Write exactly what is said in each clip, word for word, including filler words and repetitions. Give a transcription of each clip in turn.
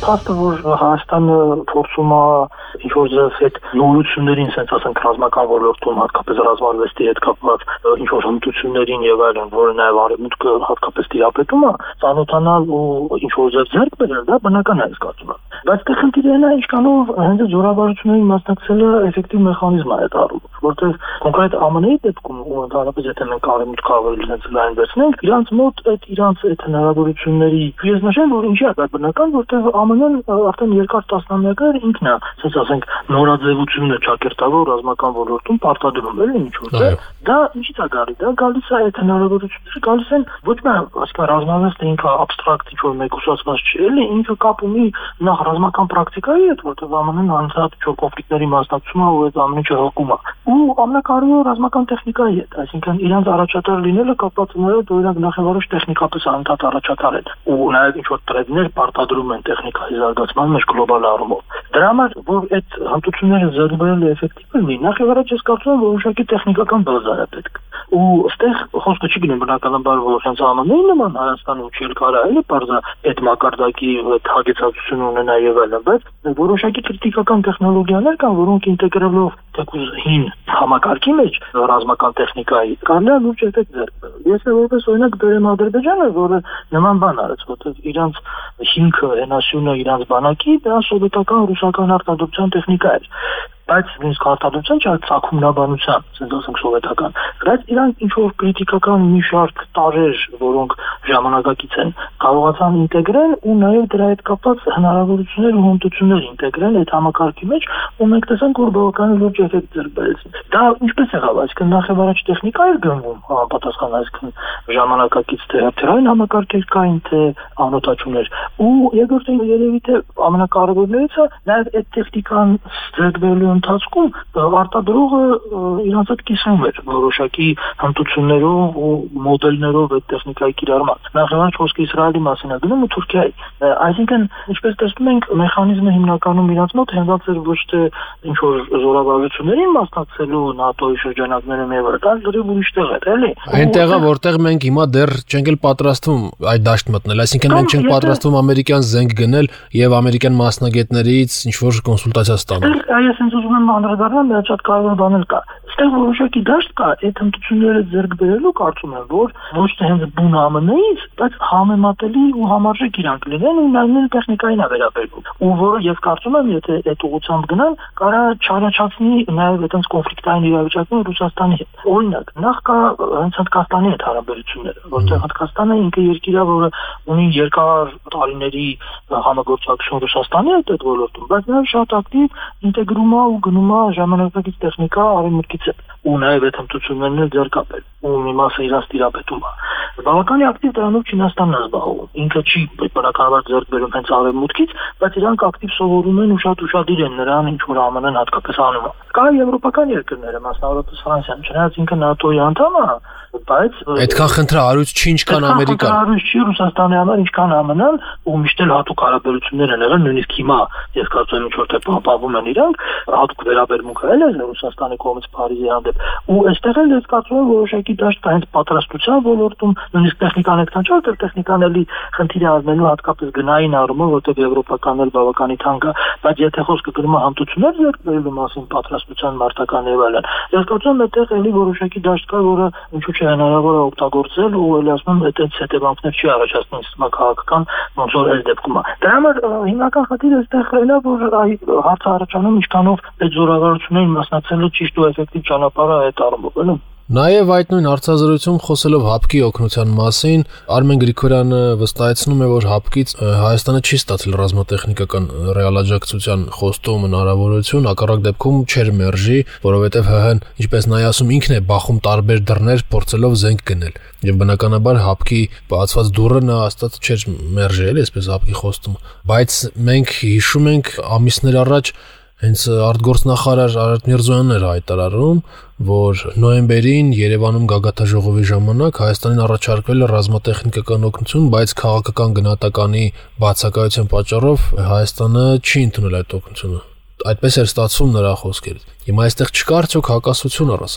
փաստը որ Հայաստանը փորձում է ինչ-որ ձև այդ նորություններին, ասենք ասենք ռազմական ոլորտում, հատկապես ռազմարվեստի հետ կապված ինչ-որ հմտություններին եւ այլն, որը նաեւ արևմուտքը հատկապես տիրապետում է, ծանոթանալ ու ինչ-որ ձև ձեռք բերել, դա բնական է, ես կարծում եմ։ Բայց դե խնդիրը նա ինչքանով հենց զորավարություններին մասնակցելը էֆեկտիվ մեխանիզմ է այդ առումով, որտեղ կոնկրետ ԱՄՆ-ի դեպքում ու ընդհանրապես եթե մենք արևմուտքը ավելի հենց լայն վերցնենք, իրանց մոտ այդ իրանց այդ հնարավորությունների ես նշեմ, որ ինչի է դա բնական, որտեղ ԱՄՆ-ն արդեն երկար տասնամյակներ ինքն է, ասես ասենք, նորաձևությունը ճակերտավոր ռազմական ոլորտում պարտադրում է, ինչ որ դա ինչից է գալի, դա գալիս է այդ հնարավորությունները գալիս են ոչ միայն ասկա ռազմավեստը ինքը абստրակտ ինչ-որ մեկուսացված չի, էլի ինքը կապ ունի նախ ռազմական պրակտիկայի հետ, որտեղ ԱՄՆ-ն անցած ինչ-որ կոնֆլիկտների մասնակցում է ու այդ ամեն ինչը հղում է, ու ամենակարևորը ռազմական տեխնիկայի հետ, այսինքն իրանց առաջատար լինելը կապված ունի այդ օրինակ նախևառաջ տեխնիկապես անդադ առաջատար են, ու նաև ինչ-որ տրեդներ պարտադրում են տեխնիկայի զարգացման մեջ գլոբալ առումով։ Դրա համար որ այդ հմտությունները ձեռք բերելը էֆեկտիվ լինի, նախևառաջ ես կարծում եմ, որ ուշքի տեխնիկական բազա է պետք։ Ու այստեղ խոսքը չի գնում բնականաբար որ հենց ԱՄՆ-ի նման Հայաստանը ուչել կարա էլի բարձա այդ մակարդակի այդ հագեցածությունը ունենա եւ այլն, բայց որոշակի քրիտիկական տեխնոլոգիաներ կան, որոնք ինտեգրելով թեկուզ հին համակարգի մեջ ռազմական տեխնիկայի կարելի է լուրջ էֆեկտ ձեռք բերել։ Ես որպես օրինակ բերեմ Ադրբեջանը, որը նման բան արեց, որտեղ իրանց հիմքը, հենասյունը իրանց բանակի դա սովետական ռուսական արտադրության տեխնիկա էր, բայց նույնիսկ արտադրության չէ, ցակումնաբանության, ասենք ասենք սովետական։ Բայց իրանք ինչ որ քրիտիկական մի շարք տարեր, որոնք ժամանակակից են, կարողացան ինտեգրել ու նաև դրա հետ կապված հնարավորություններ ու հմտություններ ինտեգրել այդ համակարգի մեջ, ու մենք տեսանք, որ բավականին լուրջ էֆեկտ ձեռք բերեցին։ Դա ինչպես եղավ, այսինքն նախևառաջ տեխնիկա էր գնվում, համապատասխան այսինքն ժամանակակից թե հերթերային համակարգեր կային, թե անօթաչուներ։ Ու երկրորդը երևի թե ամենակարևորներից է նաև այդ տեխնիկան ձեռք բերելու ընթացքում արտադրողը իրանց հետ կիսվում էր որոշակի հմտություններով ու մոդելներով այդ տեխնիկայի կիրառման։ Նախևառաջ խոսքը Իսրայելի մասին է գնում ու Թուրքիայի։ Այսինքն, ինչպես տեսնում ենք, մեխանիզմը հիմնականում իրանց մոտ հենված էր ոչ թե ինչ որ զորավարություններին մասնակցելու ՆԱՏՕ-ի շրջանակներում եւ այլն, այլ լրիվ ուրիշ տեղ էր, էլի։ Այնտեղը, որտեղ մենք հիմա դեռ չենք էլ պատրաստվում այդ դաշտ մտնել, այսինքն մենք չենք պատրաստվում ամերիկյան զենք գնել եւ ամերիկյան մասնագետներից ինչ որ կոնսուլտացիա ստանալ։ Այս ինձ ուզում եմ անդրադառնալ, դա շատ կարևոր բան կա։ Այստեղ որոշակի դաշտ կա, այդ հմտությունները ձեռք բերելու կարծում եմ, որ ոչ թե հենց բուն ԱՄՆ-ից, բայց համեմատելի ու համարժեք իրանք լինեն ու նույն տեխնիկային է վերաբերվում։ Ու որը ես կարծում եմ, եթե այդ ուղղությամբ գնան, կարա չարաչացնի նաև այդպես կոնֆլիկտային իրավիճակները Ռուսաստանի հետ։ Օրինակ, նախ կա հենց Հնդկաստանի հետ հարաբերությունները, որտեղ Հնդկաստանը ինքը երկիր է, որը ունի երկար տարիների համագործակցություն Ռուսաստանի հետ այդ ոլորտում, բայց նաև շատ ակտիվ ինտեգրում է ու գնում է ժամանակակից տեխնիկա արևմուտքից հետ, ու նաև այդ հմտություններն էլ ձեռք ապել, ու մի մասը իրանց տիրապետում է։ Բավականին ակտիվ դրանով Չինաստանն է զբաղվում։ Ինքը չի բնականաբար ձեռք բերում հենց արևմուտքից, բայց իրանք ակտիվ սովորում են ու շատ ուշադիր են նրան, ինչ որ ԱՄՆ-ն հատկապես անում է։ Կա եվրոպական երկրները, մասնավորապես Ֆրանսիան, չնայած ինքը ՆԱՏՕ-ի անդամ է, բայց այդքան խնդրահարույց չի, ինչքան Ամերիկան։ Խնդրահարույց չի Ռուսաստանի համար, ինչքան ԱՄՆ-ն, ու միշտ էլ հատուկ հարաբերություններ են եղել, նույնիսկ հիմա ես կարծում եմ ինչ որ թե պահպանվում են իրանք, հատուկ վերաբերմունք էլ է Ռուսաստանի կողմից Փարիզի հանդեպ։ Ու այստեղ էլ ես կարծում եմ որոշակի դաշտ կա հենց պատրաստության ոլորտում, նույնիսկ տեխնիկան այդքան չէ, որտեղ տեխնիկան էլի խնդիր է առնելու հատկապես գնային առումով, որտեղ եվրոպականն էլ բավականին թանկ է, բայց եթե խոսքը գնում է հմտություններ ձեռք բերելու մասին, պատրաստության մարտական եւ այլն, ես կարծում եմ այդտեղ էլի որոշակի դաշտ կա, որը ինչու՞ չէ հնարավոր է օգտագործել ու էլի ասում եմ այդ հետևանքներ չի առաջացնում քաղաքական ոնց որ այս դեպքում է։ Դրա համար հիմնական խնդիրը այստեղ է, որ հարցը առաջանում ինչքանով այդ զորավարություններին մասնակցելու ճիշտ ու էֆեկտիվ ճանապարհը այդ առումով է։ Նաև այդ նույն հարցազրույցում խոսելով հապկի օգնության մասին, Արմեն Գրիգորյանը վստահեցնում է, որ հապկից Հայաստանը չի ստացել ռազմատեխնիկական ռեալաջակցության խոստում հնարավորություն, հակառակ դեպքում չէր մերժի, որովհետև ՀՀ-ն, ինչպես նա ասում, ինքն է բախում տարբեր դռներ փորձելով զենք գնել։ Եվ բնականաբար հապկի բացված դուռը նա հաստատ չէր մերժել, այսպես հապկի խոստումը։ Բայց մենք հիշում ենք ամիսներ առաջ հենց արտգործնախարար Արարատ Միրզոյանն էր հայտարարում, որ նոյեմբերին Երևանում գագաթաժողովի ժամանակ Հայաստանին առաջարկվել է ռազմատեխնիկական օգնություն, բայց քաղաքական գնահատականի բացակայության պատճառով Հայաստանը չի ընդունել այդ օգնությունը։ Այդպես էր ստացվում նրա խոսքերից։ Հիմա այստեղ չկա արդյոք հակասություն առասարակ։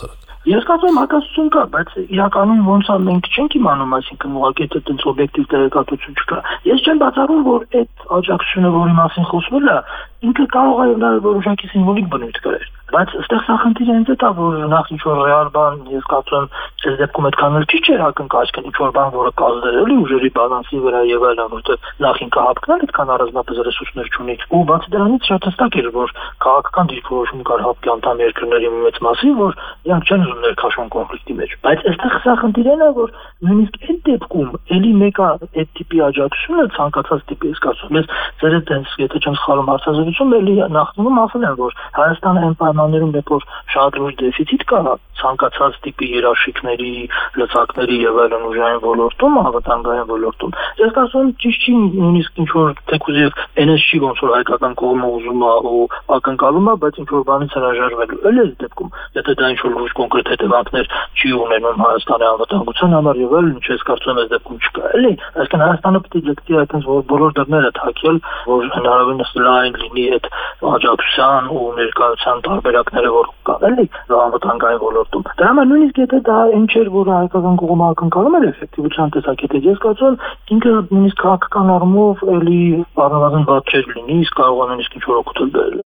Ես կարծում եմ հակասություն կա, բայց իրականում ոնց է մենք չենք իմանում, այսինքն ուղղակի դա տենց օբյեկտիվ տեղեկատվություն չկա։ Ես չեմ բացառում, որ այդ աջակցությունը, որի մասին խոսվել է, ինքը կարող է նա որոշակի սիմվոլիկ բնույթ կրել։ Բայց այստեղ սա խնդիրը հենց դա, որ նախ ինչ-որ ռեալ բան, ես կարծում եմ, այս դեպքում այդքան էլ չի չէր ակնկալել ինչ-որ բան, որը կազդել էլի ուժերի բալանսի վրա եւ այլն, որտեղ նախ ինքը հապկնել այդքան առանձնապես ռեսուրսներ չունի։ Ու բացի դրանից շատ հստակ էր, որ քաղաքական դիրքորոշում կար հապկի անդամ երկրների մեծ մասի, որ իրանք չեն ուզում ներքաշվեն կոնֆլիկտի մեջ։ Բայց այստեղ սա խնդիրն է, որ նույնիսկ այդ դեպքում էլի մեկը այդ տիպի աջակցությունը ցանկացած տիպի ես կարծում ես ձեր այդպես եթե չեմ սխալվում հարցազրույցում էլի նախնում ասել են, որ Հայաստանը այն պայմաններում երբ որ շատ լուրջ դեֆիցիտ կա ցանկացած տիպի երաշխիքների, լծակների եւ այլն ուժային ոլորտում, անվտանգային ոլորտում։ Ես կարծում եմ ճիշտ չի նույնիսկ ինչ որ թեկուզ եւ N S չի ոնց որ հայկական կողմը ուզում է ու ակնկալում է, բայց ինչ որ բանից հրաժարվելու։ Էլ այս դեպքում, եթե դա ինչ որ լուրջ կոնկրետ հետևանքներ չի ունենում Հայաստանի անվտանգության համար եւ այլն, ինչ ես կարծում ես դեպքում չկա։ Էլի, այսինքն Հայաստանը պետք է դեպքի այդպես որ բոլոր դռները թակել, որ հնարավորինս լայն լինի այդ աջակցության ու ներկայության տարբերակները, որ կան, էլի, անվտանգային ոլորտում։ Դրա համար նույնիսկ եթե դա այն չէր, որ հայկական կողմը ակնկալում էր էֆեկտիվության տեսակետից, ես կարծում եմ, ինքը նույնիսկ քաղաքական առումով էլի առնվազն բաց չէր լինի, իսկ կարող է նույնիսկ ինչ որ օգուտ բերել։